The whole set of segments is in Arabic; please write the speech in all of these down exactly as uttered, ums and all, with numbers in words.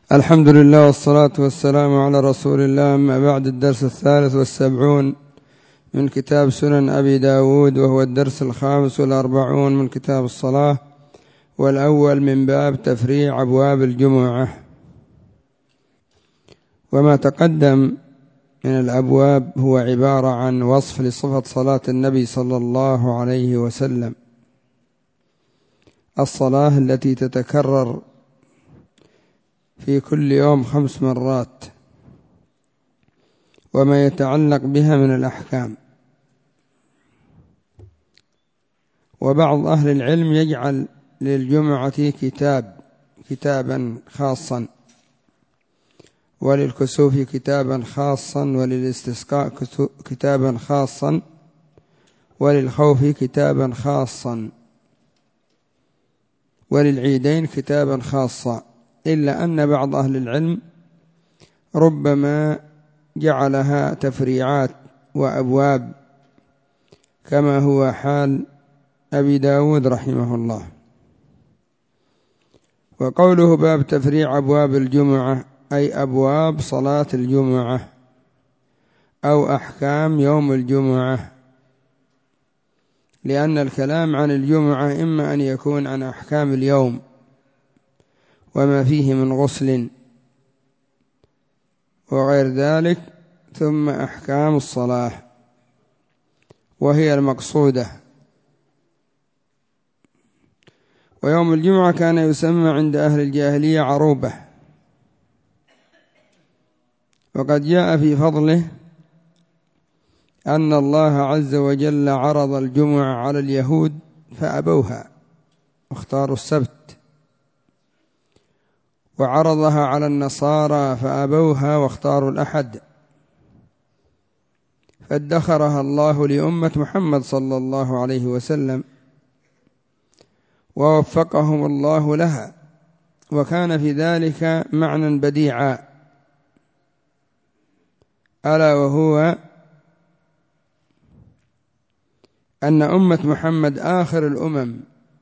الحمد لله والصلاة والسلام على رسول الله. أما بعد، الدرس الثالث والسبعون من كتاب سنن أبي داود، وهو الدرس الخامس والأربعون من كتاب الصلاة، والأول من باب تفريع أبواب الجمعة. وما تقدم من الأبواب هو عبارة عن وصف لصفة صلاة النبي صلى الله عليه وسلم، الصلاة التي تتكرر في كل يوم خمس مرات، وما يتعلق بها من الأحكام. وبعض أهل العلم يجعل للجمعة كتاب كتابا خاصا، وللكسوف كتابا خاصا، وللاستسقاء كتابا خاصا، وللخوف كتابا خاصا، وللعيدين كتابا خاصا، إلا أن بعض أهل العلم ربما جعلها تفريعات وأبواب، كما هو حال أبي داود رحمه الله. وقوله باب تفريع أبواب الجمعة أي أبواب صلاة الجمعة أو أحكام يوم الجمعة، لأن الكلام عن الجمعة إما أن يكون عن أحكام اليوم وما فيه من غسل وغير ذلك، ثم أحكام الصلاة وهي المقصودة. ويوم الجمعة كان يسمى عند أهل الجاهلية عروبة، وقد جاء في فضله أن الله عز وجل عرض الجمعة على اليهود فأبوها واختاروا السبت، وعرضها على النصارى فأبوها واختاروا الأحد، فادخرها الله لأمة محمد صلى الله عليه وسلم ووفقهم الله لها. وكان في ذلك معنى بديعا، ألا وهو أن أمة محمد آخر الأمم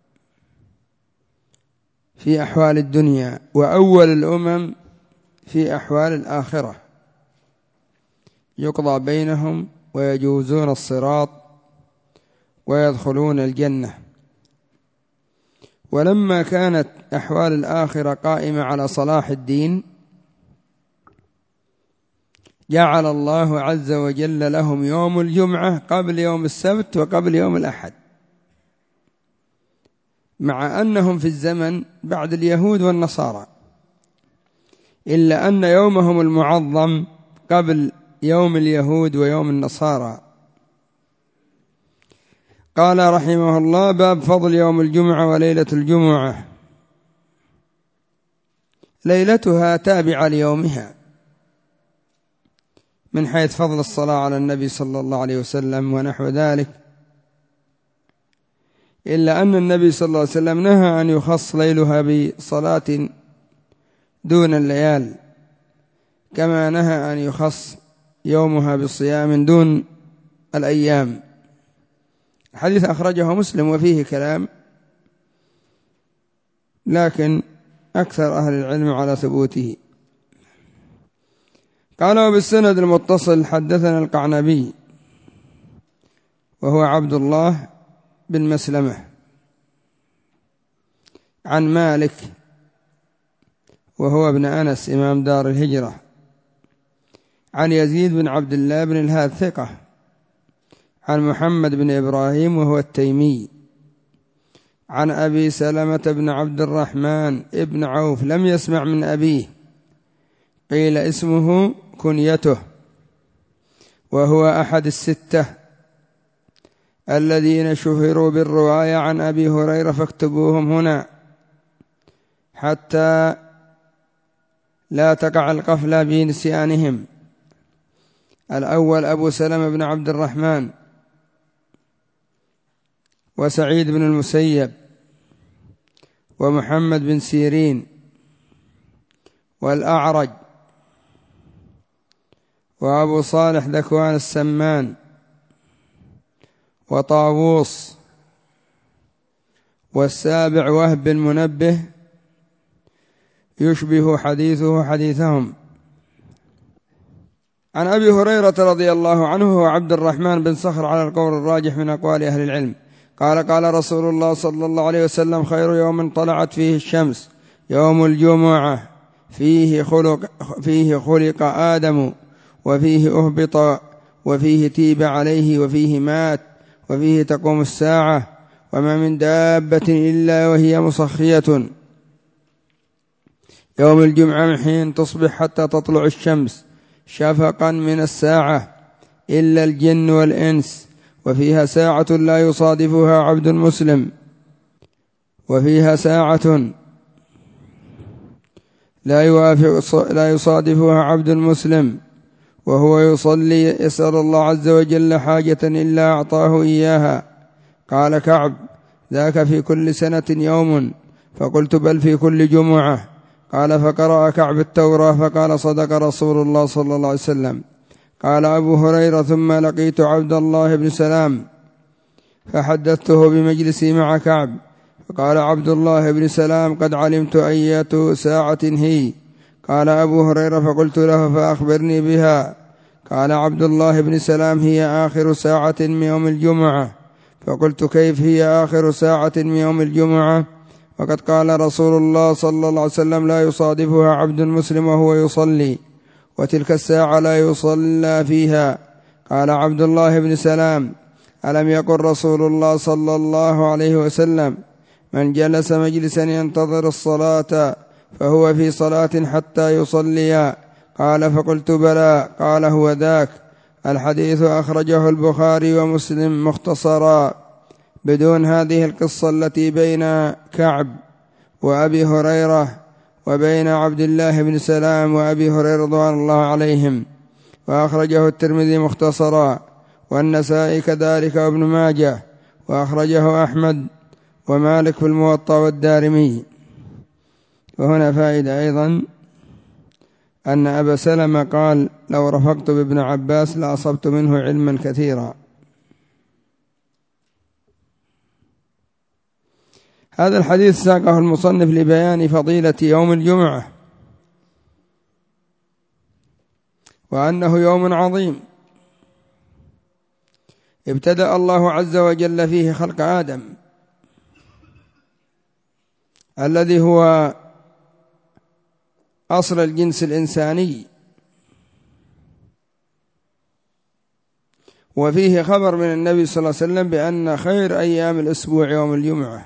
في أحوال الدنيا، وأول الأمم في أحوال الآخرة، يقضى بينهم ويجوزون الصراط ويدخلون الجنة. ولما كانت أحوال الآخرة قائمة على صلاح الدين، جعل الله عز وجل لهم يوم الجمعة قبل يوم السبت وقبل يوم الأحد، مع أنهم في الزمن بعد اليهود والنصارى، إلا أن يومهم المعظم قبل يوم اليهود ويوم النصارى. قال رحمه الله: باب فضل يوم الجمعة وليلة الجمعة. ليلتها تابعة ليومها من حيث فضل الصلاة على النبي صلى الله عليه وسلم ونحو ذلك، إلا أن النبي صلى الله عليه وسلم نهى أن يخص ليلها بصلاة دون الليال، كما نهى أن يخص يومها بصيام دون الأيام. الحديث أخرجه مسلم وفيه كلام، لكن أكثر أهل العلم على ثبوته. قال: وبالسند المتصل حدثنا القعنبي وهو عبد الله بن مسلمة عن مالك وهو ابن أنس إمام دار الهجرة، عن يزيد بن عبد الله بن الهاد ثقة، عن محمد بن إبراهيم وهو التيمي، عن أبي سلمة بن عبد الرحمن ابن عوف لم يسمع من أبيه، قيل اسمه كنيته، وهو أحد الستة الذين شهروا بالرواية عن أبي هريرة، فاكتبوهم هنا حتى لا تقع القفلة بنسيانهم. الأول أبو سلمة بن عبد الرحمن، وسعيد بن المسيب، ومحمد بن سيرين، والأعرج، وأبو صالح ذكوان السمان، وطاووس، والسابع وهب بن منبه يشبه حديثه حديثهم. عن أبي هريرة رضي الله عنه وعبد الرحمن بن صخر على القول الراجح من أقوال أهل العلم قال قال رسول الله صلى الله عليه وسلم خير يوم طلعت فيه الشمس يوم الجمعة فيه خلق, فيه خلق آدم وفيه أهبط وفيه تيب عليه وفيه مات وفيه تقوم الساعة وما من دابة إلا وهي مصخية يوم الجمعة من حين تصبح حتى تطلع الشمس شفقا من الساعة إلا الجن والإنس وفيها ساعة لا يصادفها عبد مسلم وفيها ساعة لا يوافق لا يصادفها عبد مسلم وهو يصلي يسأل الله عز وجل حاجة إلا أعطاه إياها. قال كعب ذاك في كل سنة يوم فقلت بل في كل جمعة. قال فقرأ كعب التوراة فقال صدق رسول الله صلى الله عليه وسلم. قال أبو هريرة ثم لقيت عبد الله بن سلام فحدثته بمجلسي مع كعب فقال عبد الله بن سلام قد علمت أية ساعة هي. قال أبو هريرة فقلت له فأخبرني بها. قال عبد الله بن سلام هي آخر ساعة من يوم الجمعة. فقلت كيف هي آخر ساعة من يوم الجمعة وقد قال رسول الله صلى الله عليه وسلم لا يصادفها عبد مسلم وهو يصلي وتلك الساعة لا يصلى فيها. قال عبد الله بن سلام ألم يقل رسول الله صلى الله عليه وسلم من جلس مجلسا ينتظر الصلاة فهو في صلاة حتى يصلي. قال فقلت بلى. قال هو ذاك. الحديث أخرجه البخاري ومسلم مختصرا بدون هذه القصة التي بين كعب وأبي هريرة وبين عبد الله بن سلام وأبي هريرة رضوان الله عليهم. وأخرجه الترمذي مختصرا والنسائي كذلك وابن ماجه وأخرجه أحمد ومالك في الموطأ والدارمي. وهنا فائدة أيضا أن أبا سلمة قال لو رفقت بابن عباس لأصبت منه علما كثيرا. هذا الحديث ساقه المصنف لبيان فضيلة يوم الجمعة وأنه يوم عظيم ابتدأ الله عز وجل فيه خلق آدم الذي هو أصل الجنس الإنساني وفيه خبر من النبي صلى الله عليه وسلم بأن خير أيام الأسبوع يوم الجمعة.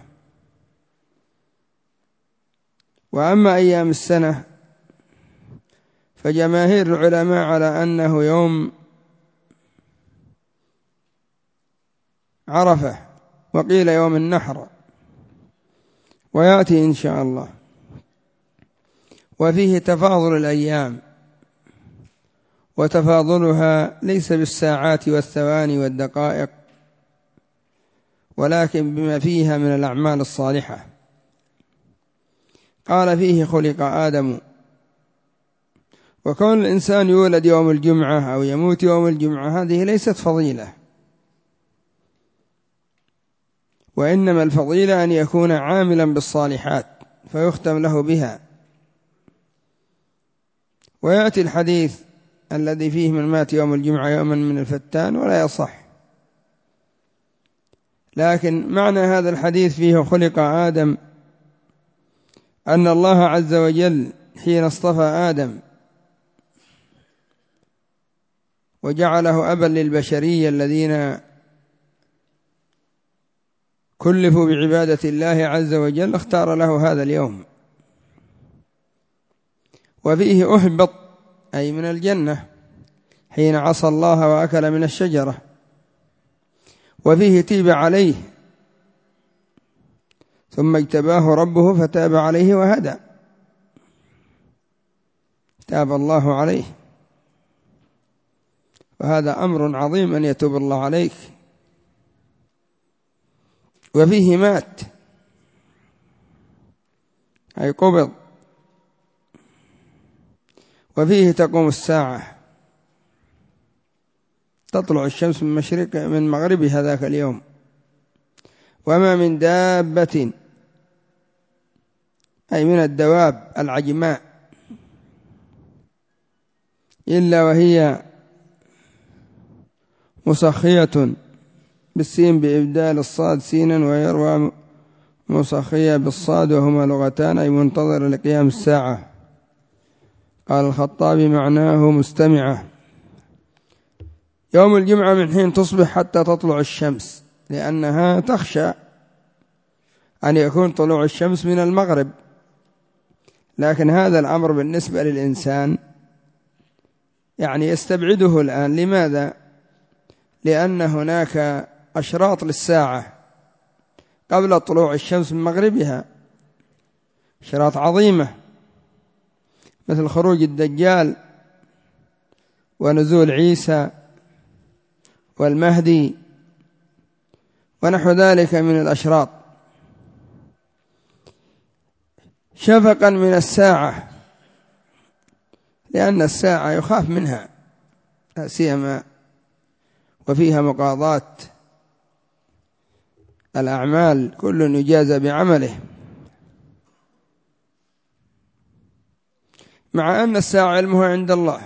وأما أيام السنة فجماهير العلماء على أنه يوم عرفة وقيل يوم النحر ويأتي إن شاء الله. وفيه تفاضل الأيام وتفاضلها ليس بالساعات والثواني والدقائق ولكن بما فيها من الأعمال الصالحة. قال فيه خلق آدم. وكون الإنسان يولد يوم الجمعة أو يموت يوم الجمعة هذه ليست فضيلة وإنما الفضيلة أن يكون عاملا بالصالحات فيختم له بها. ويأتي الحديث الذي فيه من مات يوم الجمعة يوما من الفتان ولا يصح. لكن معنى هذا الحديث فيه خلق آدم أن الله عز وجل حين اصطفى آدم وجعله أبا للبشرية الذين كلفوا بعبادة الله عز وجل اختار له هذا اليوم. وفيه أهبط أي من الجنة حين عصى الله وأكل من الشجرة. وفيه تيب عليه ثم اجتباه ربه فتاب عليه وهدى. تاب الله عليه وهذا أمر عظيم أن يتوب الله عليك. وفيه مات أي قبض. وفيه تقوم الساعة تطلع الشمس من مشرق من مغربها ذاك اليوم. وما من دابة أي من الدواب العجماء، إلا وهي مصخية بالسين بإبدال الصاد سينا، ويروى مصخية بالصاد، وهما لغتان أي منتظر لقيام الساعة. قال الخطابي معناه مستمعة. يوم الجمعة من حين تصبح حتى تطلع الشمس، لأنها تخشى أن يكون طلوع الشمس من المغرب، لكن هذا الأمر بالنسبة للإنسان يعني يستبعده الآن. لماذا؟ لأن هناك أشراط للساعة قبل طلوع الشمس من مغربها، أشراط عظيمة مثل خروج الدجال ونزول عيسى والمهدي ونحو ذلك من الأشراط. شفقا من الساعة، لأن الساعة يخاف منها، لا سيما وفيها مقاضاة الأعمال، كل يجازى بعمله، مع أن الساعة علمها عند الله.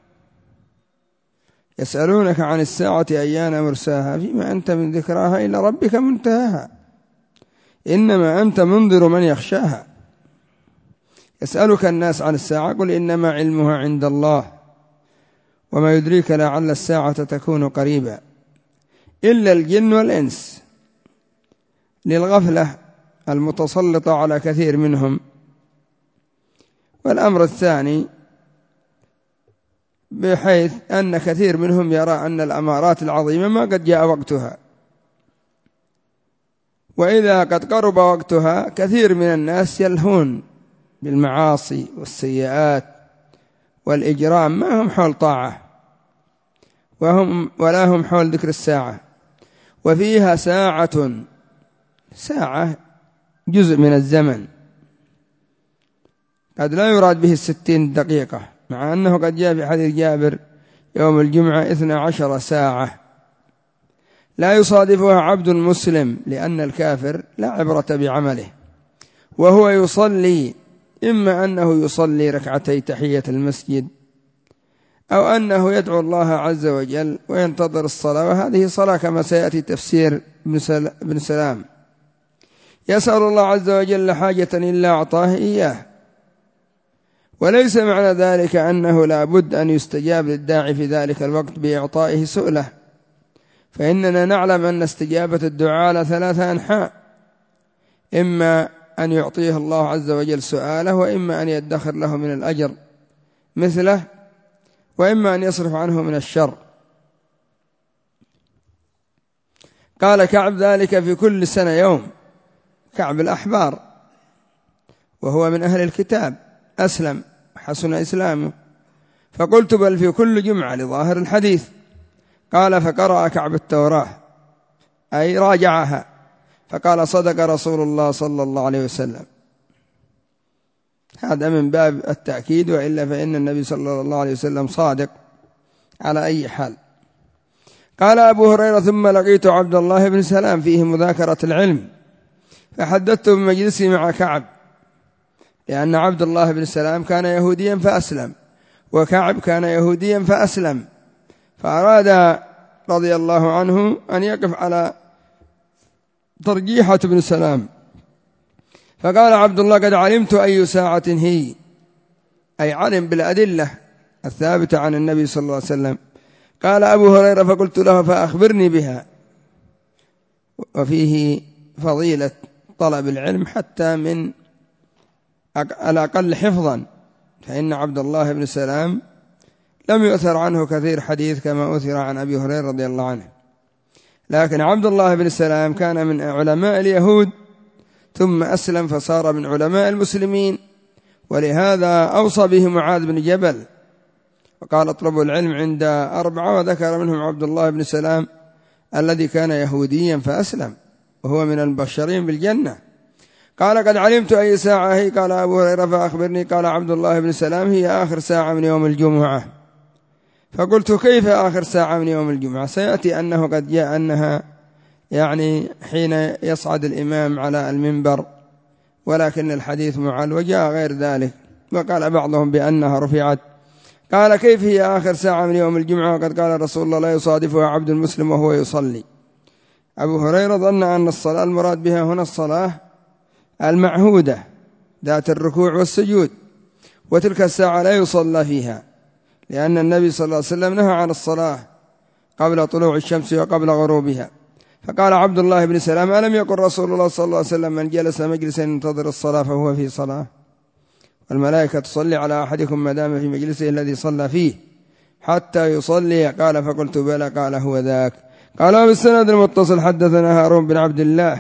يسألونك عن الساعة أيان مرساها فيما أنت من ذكراها إلى ربك منتهاها، إنما أنت منذر من يخشاها. يسألك الناس عن الساعة قل إنما علمها عند الله وما يدريك لعل الساعة تكون قريبا، إلا الجن والإنس للغفلة المتسلطة على كثير منهم. والأمر الثاني بحيث أن كثير منهم يرى أن الأمارات العظيمة ما قد جاء وقتها، وإذا قد قرب وقتها كثير من الناس يلهون بالمعاصي والسيئات والإجرام، ما هم حول طاعة وهم ولا هم حول ذكر الساعة. وفيها ساعة، ساعة جزء من الزمن، قد لا يراد به الستين دقيقة، مع أنه قد جاء في حديث جابر يوم الجمعة اثنى عشر ساعة لا يصادفها عبد مسلم، لأن الكافر لا عبرة بعمله، وهو يصلي، إما أنه يصلي ركعتي تحية المسجد، أو أنه يدعو الله عز وجل وينتظر الصلاة، وهذه صلاة كما سيأتي تفسير ابن سلام. يسأل الله عز وجل حاجة إلا أعطاه إياه، وليس معنى ذلك أنه لا بد أن يستجاب للداعي في ذلك الوقت بإعطائه سؤله، فإننا نعلم أن استجابة الدعاء على ثلاثة أنحاء، إما أن يعطيه الله عز وجل سؤاله، وإما أن يدخر له من الأجر مثله، وإما أن يصرف عنه من الشر. قال كعب ذلك في كل سنة يوم، كعب الأحبار وهو من أهل الكتاب، أسلم حسن إسلامه، فقلت بل في كل جمعة لظاهر الحديث. قال فقرأ كعب التوراة أي راجعها، فقال صدق رسول الله صلى الله عليه وسلم. هذا من باب التأكيد، وإلا فإن النبي صلى الله عليه وسلم صادق على أي حال. قال أبو هريرة ثم لقيت عبد الله بن سلام فيه مذاكرة العلم، فحدثته بمجلسي مع كعب، لأن عبد الله بن سلام كان يهوديا فأسلم، وكعب كان يهوديا فأسلم، فأراد رضي الله عنه أن يقف على ترجيحة بن سلام، فقال عبد الله قد علمت أي ساعة هي، أي علم بالأدلة الثابتة عن النبي صلى الله عليه وسلم. قال أبو هريرة فقلت له فأخبرني بها. وفيه فضيلة طلب العلم حتى من الأقل حفظا، فإن عبد الله بن سلام لم يؤثر عنه كثير حديث كما أثر عن أبي هريرة رضي الله عنه، لكن عبد الله بن سلام كان من علماء اليهود ثم أسلم فصار من علماء المسلمين، ولهذا أوصى به معاذ بن جبل وقال اطلبوا العلم عند أربعة، وذكر منهم عبد الله بن سلام الذي كان يهوديا فأسلم وهو من المبشرين بالجنة. قال قد علمت أي ساعة هي، قال أبو هريرة فأخبرني. قال عبد الله بن سلام هي آخر ساعة من يوم الجمعة. فقلت كيف آخر ساعة من يوم الجمعة؟ سيأتي أنه قد جاء أنها يعني حين يصعد الإمام على المنبر ولكن الحديث معل وجاء غير ذلك. وقال بعضهم بأنها رفعت. قال كيف هي آخر ساعة من يوم الجمعة وقد قال رسول الله لا يصادفها عبد مسلم وهو يصلي؟ أبو هريرة ظن أن الصلاة المراد بها هنا الصلاة المعهودة ذات الركوع والسجود، وتلك الساعة لا يصلى فيها، لأن النبي صلى الله عليه وسلم نهى عن الصلاة قبل طلوع الشمس وقبل غروبها. فقال عبد الله بن سلام ألم يقل رسول الله صلى الله عليه وسلم من جلس مجلسا ينتظر الصلاة فهو في صلاة؟ والملائكة تصلي على أحدكم ما دام في مجلسه الذي صلى فيه حتى يصلي. قال فقلت بلى. قال هو ذاك. قال بالسند المتصل حدثنا هارون بن عبد الله.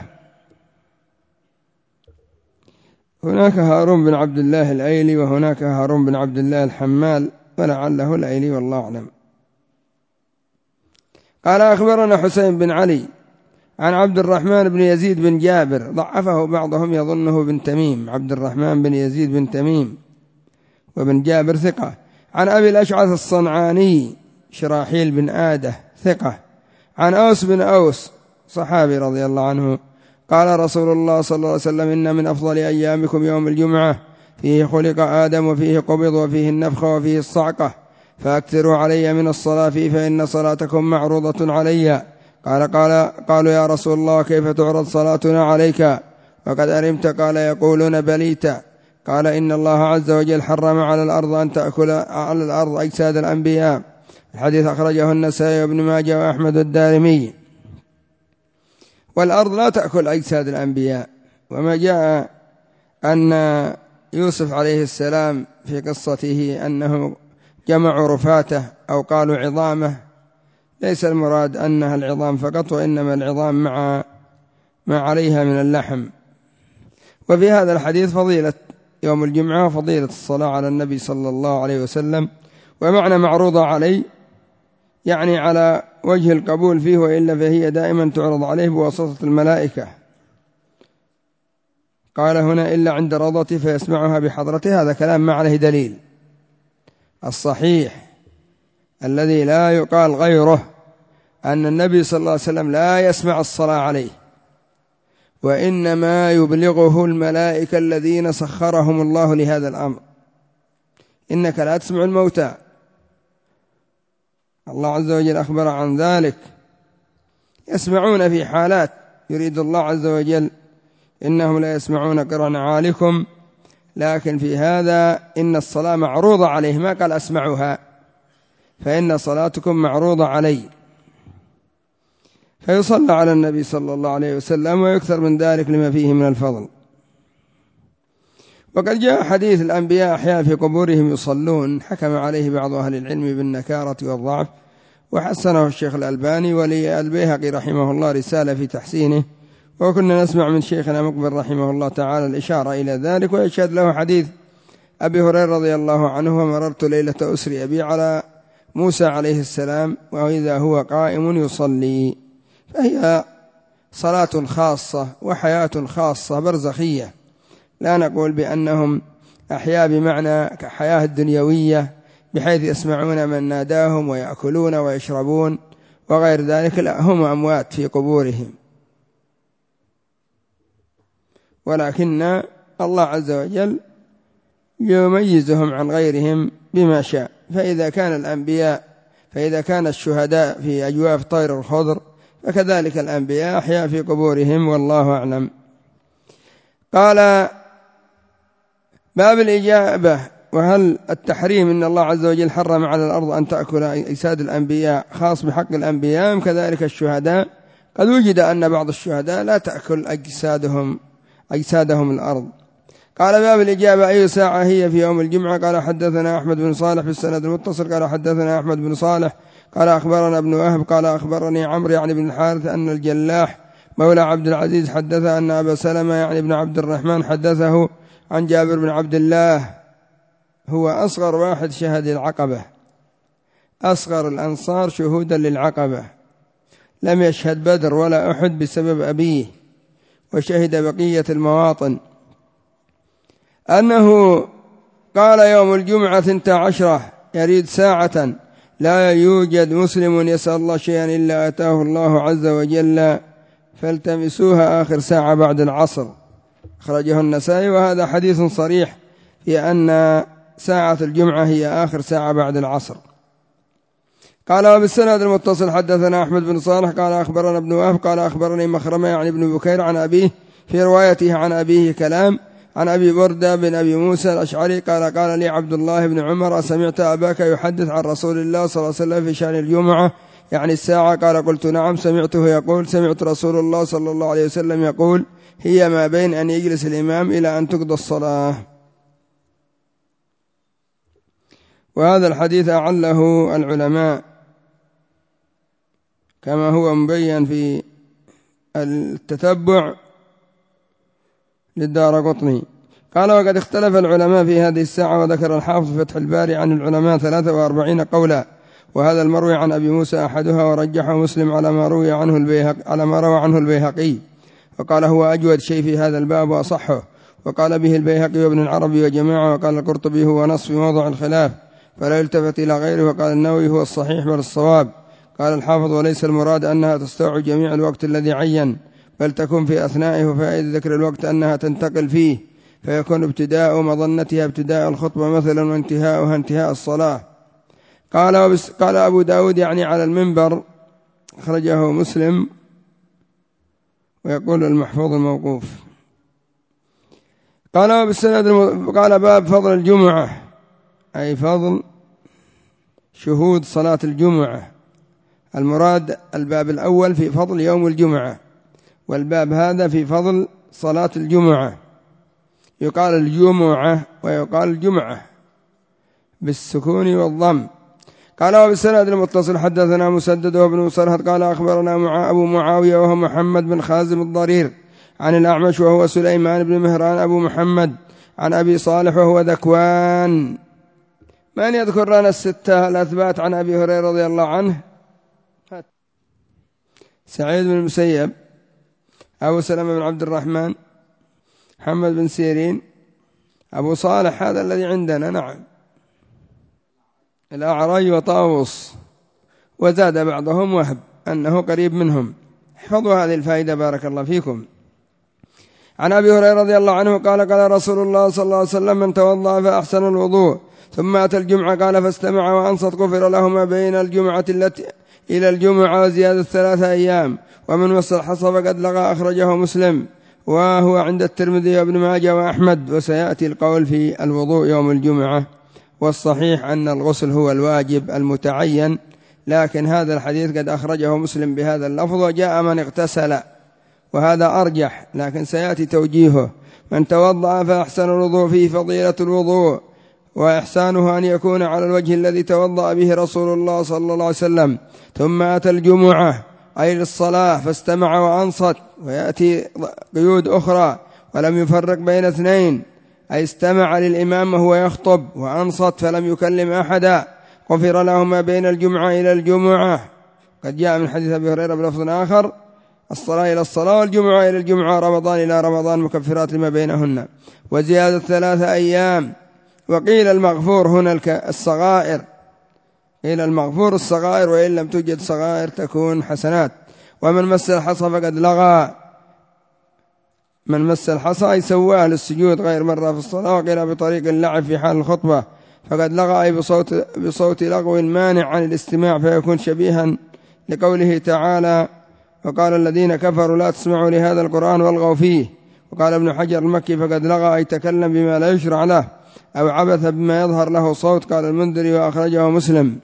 هناك هارون بن عبد الله الأيلي وهناك هارون بن عبد الله الحمال، ولعله الأيلي والله أعلم. قال أخبرنا حسين بن علي عن عبد الرحمن بن يزيد بن جابر، ضعفه بعضهم يظنه بن تميم، عبد الرحمن بن يزيد بن تميم وبن جابر ثقة. عن أبي الأشعث الصنعاني شراحيل بن آدة ثقة. عن أوس بن أوس صحابي رضي الله عنه قال رسول الله صلى الله عليه وسلم إن من أفضل أيامكم يوم الجمعة فيه خلق آدم وفيه قبض وفيه النفخة وفيه الصعقة، فأكثروا علي من الصلاة فيه فإن صلاتكم معروضة علي. قال قال قالوا يا رسول الله كيف تعرض صلاتنا عليك وقد أرمت؟ قال يقولون بليت. قال إن الله عز وجل حرم على الأرض أن تأكل على الأرض أجساد الأنبياء. الحديث أخرجه النسائي وابن ماجه وأحمد الدارمي. والأرض لا تأكل أجساد الأنبياء. وما جاء أن يوسف عليه السلام في قصته أنه جمعوا رفاته أو قالوا عظامه، ليس المراد أنها العظام فقط، وإنما العظام مع ما عليها من اللحم. وفي هذا الحديث فضيلة يوم الجمعة وفضيلة الصلاة على النبي صلى الله عليه وسلم. ومعنى معروضة عليه يعني على وجه القبول فيه، وإلا فهي دائما تعرض عليه بواسطة الملائكة. قال هنا إلا عند روضته فيسمعها بحضرته، هذا كلام ما عليه دليل. الصحيح الذي لا يقال غيره أن النبي صلى الله عليه وسلم لا يسمع الصلاة عليه، وإنما يبلغه الملائكة الذين سخرهم الله لهذا الأمر. إنك لا تسمع الموتى، الله عز وجل أخبر عن ذلك. يسمعون في حالات يريد الله عز وجل إنهم لا يسمعون قرع نعالكم، لكن في هذا إن الصلاة معروضة عليه، ما قال أسمعها، فإن صلاتكم معروضة علي. فيصلى على النبي صلى الله عليه وسلم ويكثر من ذلك لما فيه من الفضل. وقد جاء حديث الأنبياء أحياء في قبورهم يصلون، حكم عليه بعض أهل العلم بالنكارة والضعف، وحسنه الشيخ الألباني. ولي البيهقي رحمه الله رسالة في تحسينه، وكنا نسمع من شيخنا مقبل رحمه الله تعالى الإشارة إلى ذلك. ويشهد له حديث أبي هريرة رضي الله عنه ومررت ليلة أسري أبي على موسى عليه السلام وإذا هو قائم يصلي. فهي صلاة خاصة وحياة خاصة برزخية، لا نقول بأنهم أحياء بمعنى كحياة الدنيوية بحيث يسمعون من ناداهم ويأكلون ويشربون وغير ذلك، لا، هم أموات في قبورهم. ولكن الله عز وجل يميزهم عن غيرهم بما شاء. فإذا كان الأنبياء فإذا كان الشهداء في أجواف طير الخضر، فكذلك الأنبياء أحياء في قبورهم، والله أعلم. قال باب الإجابة. وهل التحريم إن الله عز وجل حرم على الأرض أن تأكل أجساد الأنبياء خاص بحق الأنبياء كذلك الشهداء؟ قد وجد أن بعض الشهداء لا تأكل أجسادهم أجسادهم الأرض. قال باب الإجابة أي ساعة هي في يوم الجمعة؟ قال حدثنا أحمد بن صالح في السند المتصل قال حدثنا أحمد بن صالح قال أخبرنا ابن وهب قال أخبرني عمرو يعني بن الحارث أن الجلاح مولى عبد العزيز حدث أن أبا سلمة يعني بن عبد الرحمن حدثه عن جابر بن عبد الله، هو أصغر واحد شهد العقبة، أصغر الأنصار شهودا للعقبة، لم يشهد بدر ولا أحد بسبب أبيه، وشهد بقية المواطن، أنه قال يوم الجمعة ثنتا عشرة يريد ساعة لا يوجد مسلم يسأل الله شيئا إلا أتاه الله عز وجل، فالتمسوها آخر ساعة بعد العصر. أخرجه النسائي. وهذا حديث صريح في أن ساعة الجمعة هي آخر ساعة بعد العصر. قال وبالسند المتصل حدثنا أحمد بن صالح قال أخبرنا ابن وهب قال أخبرني مخرمة يعني ابن بكير عن أبيه في روايته عن أبيه كلام عن أبي بردة بن أبي موسى الأشعري قال قال لي عبد الله بن عمر سمعت أباك يحدث عن رسول الله صلى الله عليه وسلم في شأن الجمعة يعني الساعة؟ قال قلت نعم سمعته يقول سمعت رسول الله صلى الله عليه وسلم يقول هي ما بين أن يجلس الإمام إلى أن تقضى الصلاة. وهذا الحديث أعله العلماء كما هو مبين في التتبع للدارقطني. قال وقد اختلف العلماء في هذه الساعة، وذكر الحافظ في فتح الباري عن العلماء ثلاثة وأربعين قولا، وهذا المروي عن أبي موسى أحدها ورجحه مسلم على ما روي عنه البيهقي على ما روى عنه البيهقي، وقال هو أجود شيء في هذا الباب وأصحه، وقال به البيهقي وابن العربي وجماعة، وقال القرطبي هو نص في موضع الخلاف فلا يلتفت إلى غيره، وقال النووي هو الصحيح بل الصواب. قال الحافظ وليس المراد أنها تستوعب جميع الوقت الذي عين، بل تكون في أثنائه، وفائدة ذكر الوقت أنها تنتقل فيه فيكون ابتداء مظنتها ابتداء الخطبة مثلا وانتهاؤها انتهاء الصلاة. قال قال أبو داود يعني على المنبر، أخرجه مسلم. ويقول المحفوظ الموقوف. قال وبالسند قال باب فضل الجمعة، أي فضل شهود صلاة الجمعة. المراد الباب الأول في فضل يوم الجمعة، والباب هذا في فضل صلاة الجمعة. يقال الجمعة ويقال الجمعة بالسكون والضم. قال وبالسند المتصل حدثنا مسدد وابن مسرهد قال أخبرنا مع أبو معاوية وهو محمد بن خازم الضرير عن الأعمش وهو سليمان بن مهران أبو محمد عن أبي صالح وهو ذكوان. من يذكر لنا الستة الأثبات عن أبي هريرة رضي الله عنه؟ سعيد بن المسيب، أبو سلمة بن عبد الرحمن، محمد بن سيرين، أبو صالح هذا الذي عندنا، نعم، الأعرج وطاووس، وزاد بعضهم وهب أنه قريب منهم. احفظوا هذه الفائدة بارك الله فيكم. عن أبي هريرة رضي الله عنه قال قال رسول الله صلى الله عليه وسلم من توضأ فأحسن الوضوء ثم أتى الجمعة قال فاستمع وأنصت غفر له ما بين الجمعة التي إلى الجمعة وزيادة ثلاثة أيام. ومن مس الحصى فقد لغى، أخرجه مسلم وهو عند الترمذي وابن ماجه وأحمد. وسيأتي القول في الوضوء يوم الجمعة، والصحيح أن الغسل هو الواجب المتعين، لكن هذا الحديث قد أخرجه مسلم بهذا اللفظ وجاء من اغتسل، وهذا أرجح، لكن سيأتي توجيهه. من توضأ فأحسن الوضوء فيه فضيلة الوضوء، وإحسانه أن يكون على الوجه الذي توضأ به رسول الله صلى الله عليه وسلم. ثم أتى الجمعة أي للصلاة فاستمع وأنصت، ويأتي قيود أخرى ولم يفرق بين اثنين، أي استمع للإمام وهو يخطب وأنصت فلم يكلم أحدا، غفر له ما بين الجمعة إلى الجمعة. قد جاء من حديث أبي هريرة بلفظ آخر الصلاة إلى الصلاة والجمعة إلى الجمعة رمضان إلى رمضان مكفرات لما بينهن، وزيادة ثلاثة أيام. وقيل المغفور هنا الصغائر، قيل المغفور الصغائر، وإن لم توجد صغائر تكون حسنات. ومن مس الحصى فقد لغى، من مس الحصى أي سواه للسجود غير مرة في الصلاة. وقيل بطريق اللعب في حال الخطبة فقد لغى أي بصوت, بصوت لغو مانع عن الاستماع، فيكون شبيها لقوله تعالى وقال الذين كفروا لا تسمعوا لهذا القرآن والغوا فيه. وقال ابن حجر المكي فقد لغى أي تكلم بما لا يشرع له أو عبث بما يظهر له صوت. قال المنذري وأخرجه مسلم.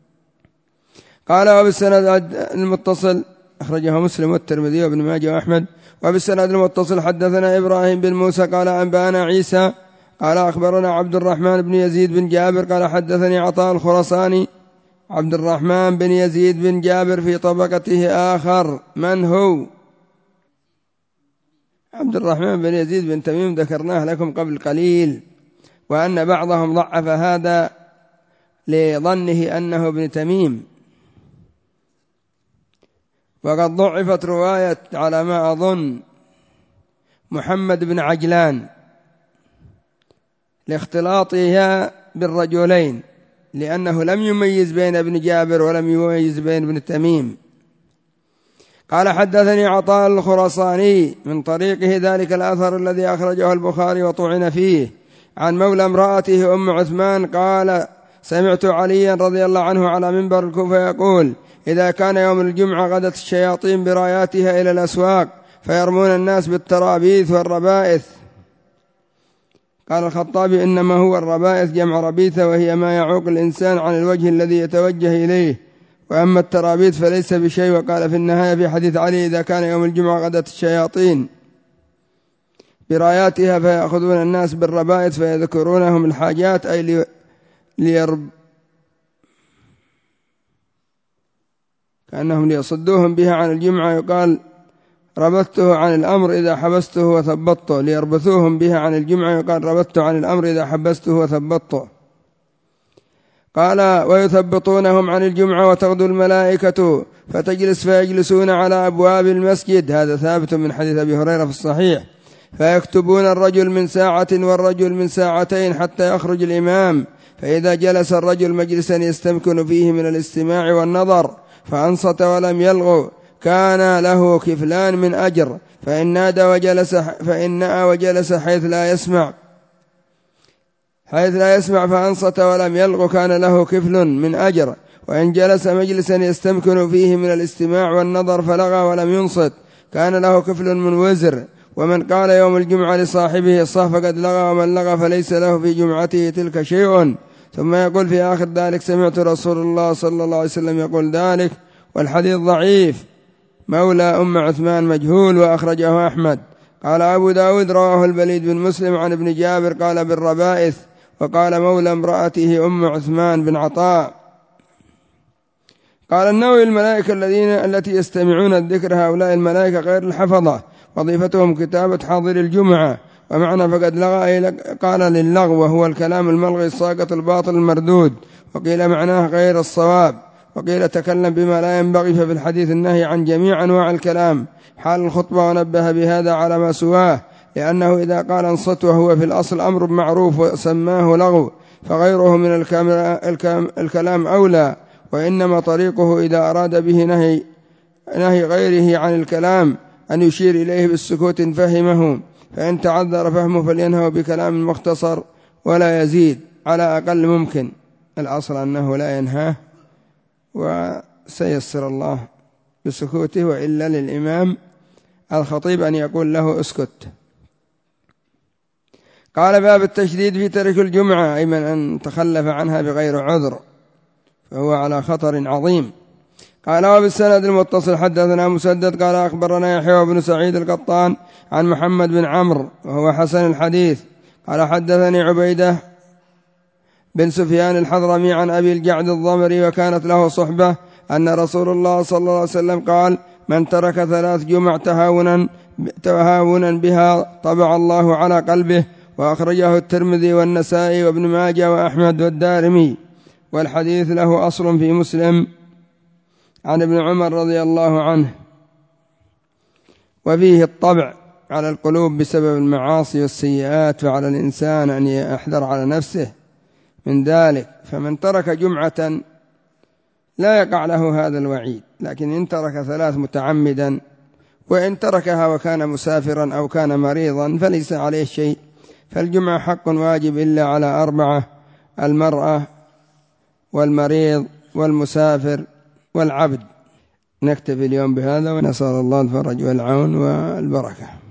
قال وبالسند المتصل أخرجه مسلم والترمذي وابن ماجه وأحمد. وبالسند المتصل حدثنا إبراهيم بن موسى قال أنبأنا عيسى قال أخبرنا عبد الرحمن بن يزيد بن جابر قال حدثني عطاء الخرساني عبد الرحمن بن يزيد بن جابر في طبقته آخر. من هو؟ عبد الرحمن بن يزيد بن تميم ذكرناه لكم قبل قليل، وأن بعضهم ضعف هذا لظنه أنه ابن تميم، وقد ضعفت رواية على ما أظن محمد بن عجلان لاختلاطها بالرجلين، لأنه لم يميز بين ابن جابر ولم يميز بين ابن تميم. قال حدثني عطاء الخراساني من طريقه ذلك الأثر الذي أخرجه البخاري وطعن فيه عن مولى امرأته أم عثمان قال سمعت عليا رضي الله عنه على منبر الكوفة يقول إذا كان يوم الجمعة غدت الشياطين براياتها إلى الأسواق فيرمون الناس بالترابيث والربائث. قال الخطابي إنما هو الربائث جمع ربيثة وهي ما يعوق الإنسان عن الوجه الذي يتوجه إليه، وأما الترابيث فليس بشيء. وقال في النهاية في حديث علي إذا كان يوم الجمعة غدت الشياطين براياتها فيأخذون الناس بالربائث فيذكرونهم الحاجات أي ليرب كأنهم ليصدوهم بها عن الجمعة، يقال ربطته عن الأمر إذا حبسته وثبطته، ليربثوهم بها عن الجمعة يقال ربطته عن الأمر إذا حبسته وثبطته. قال ويثبطونهم عن الجمعة وتغدو الملائكة فتجلس فيجلسون على أبواب المسجد، هذا ثابت من حديث أبي هريرة في الصحيح، فيكتبون الرجل من ساعة والرجل من ساعتين حتى يخرج الإمام، فإذا جلس الرجل مجلسا يستمكن فيه من الاستماع والنظر فأنصت ولم يلغو كان له كفلان من أجر، فإن نادى وجلس فإن نأى وجلس حيث لا يسمع حيث لا يسمع فأنصت ولم يلغو كان له كفل من أجر، وإن جلس مجلسا يستمكن فيه من الاستماع والنظر فلغى ولم ينصت كان له كفل من وزر. ومن قال يوم الجمعة لصاحبه الصح فقد لغى، ومن لغى فليس له في جمعته تلك شيء. ثم يقول في آخر ذلك سمعت رسول الله صلى الله عليه وسلم يقول ذلك، والحديث ضعيف. مولى أم عثمان مجهول وأخرجه أحمد. قال أبو داود رواه البليد بن مسلم عن ابن جابر قال بالربائث، وقال مولى امرأته أم عثمان بن عطاء. قال النووي الملائكة الذين التي يستمعون الذكر هؤلاء الملائكة غير الحفظة وظيفتهم كتابة حاضر الجمعة، ومعنى فقد لغى قال للغو وهو الكلام الملغي الساقط الباطل المردود، وقيل معناه غير الصواب، وقيل تكلم بما لا ينبغي. ففي الحديث النهي عن جميع أنواع الكلام حال الخطبة، ونبه بهذا على ما سواه، لأنه إذا قال انصت وهو في الأصل أمر معروف وسماه لغو فغيره من الكلام أولى، وإنما طريقه إذا أراد به نهي, نهي غيره عن الكلام أن يشير إليه بالسكوت فهمه، فإن تعذر فهمه فلينهوا بكلام مختصر ولا يزيد على أقل ممكن. الأصل أنه لا ينهاه وسيسر الله بسكوته، وإلا للإمام الخطيب أن يقول له اسكت. قال باب التشديد في ترك الجمعة، أي من أن تخلف عنها بغير عذر فهو على خطر عظيم. قال وبالسند المتصل حدثنا مسدد قال أخبرنا يحيى بن سعيد القطان عن محمد بن عمرو وهو حسن الحديث قال حدثني عبيدة بن سفيان الحضرمي عن أبي الجعد الضمري وكانت له صحبة أن رسول الله صلى الله عليه وسلم قال من ترك ثلاث جمع تهاونا, تهاونا بها طبع الله على قلبه. وأخرجه الترمذي والنسائي وابن ماجه وأحمد والدارمي، والحديث له أصل في مسلم عن ابن عمر رضي الله عنه. وفيه الطبع على القلوب بسبب المعاصي والسيئات، فعلى الإنسان أن يحذر على نفسه من ذلك. فمن ترك جمعة لا يقع له هذا الوعيد، لكن إن ترك ثلاث متعمدا، وإن تركها وكان مسافرا أو كان مريضا فليس عليه شيء. فالجمعة حق واجب إلا على أربعة: المرأة والمريض والمسافر والعبد. نكتفي اليوم بهذا ونسأل الله الفرج والعون والبركة.